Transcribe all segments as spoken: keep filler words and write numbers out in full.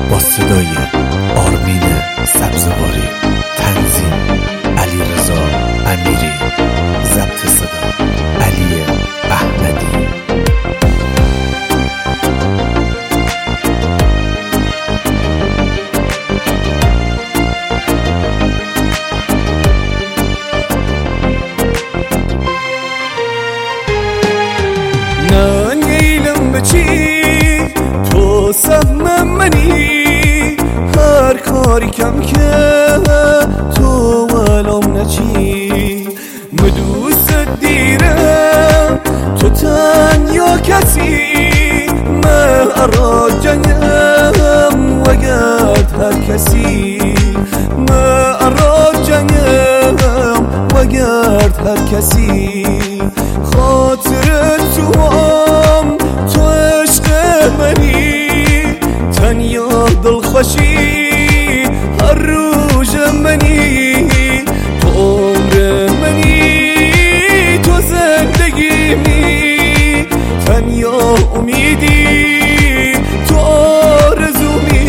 با صدای آرمین سبزواری، تنظیم علیرضا امیری، ضبط صدا علی احمدی. بچی تو سهم منی، هر کاری کم که تو ولام نچی. مدوست دیرم تو تنیا کسی، ما ارا جنگم وگرد هر کسی، ما ارا جنگم وگرد هر کسی. خاطر تو هم تو عشق منی، تنیا دلخوشی هر روز منی. تو عمر منی، تو زندگیمی، تنیا امیدی، تو آرزومی.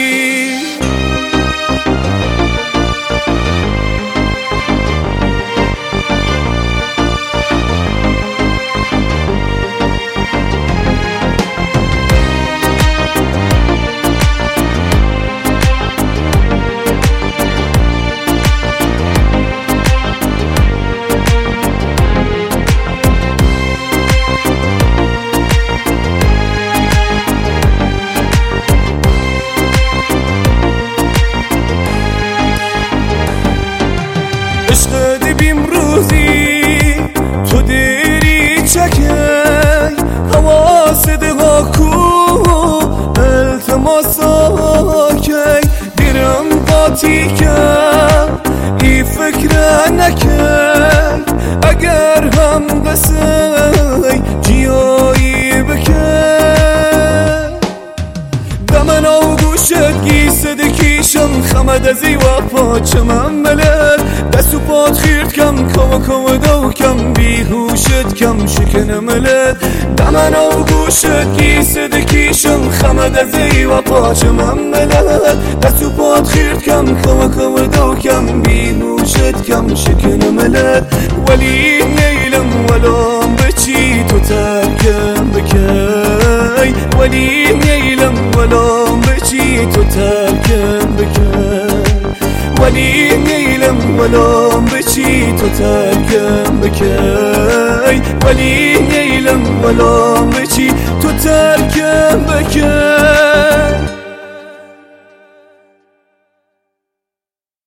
عشق دبیم روزی تو دیری چکی، حواس دها کو التماس کی. دیرم قاطی کرد ای فکر نکی، اگر هم دستی جیایی بکن. دمن او گوشت گیسد کیشم خمد ازی و پاچمم ملد. دستو پات خیرد کم کم کم دو کم بیهوشت کم شکن ملد. دمن او گوشت گیسد کیشم خمد ازی و پاچمم ملد. دستو پات خیرد کم کم کم دو کم بیهوشت کم شکن ملد. ولی نیلم ولام بچی تو ترکم بکی، ولی نیلم ولام بچی تو ترکم بکی، ولی نیلم ولام بچی تو ترکم بکی، ولی نیلم ولام بچی تو ترکم بکی.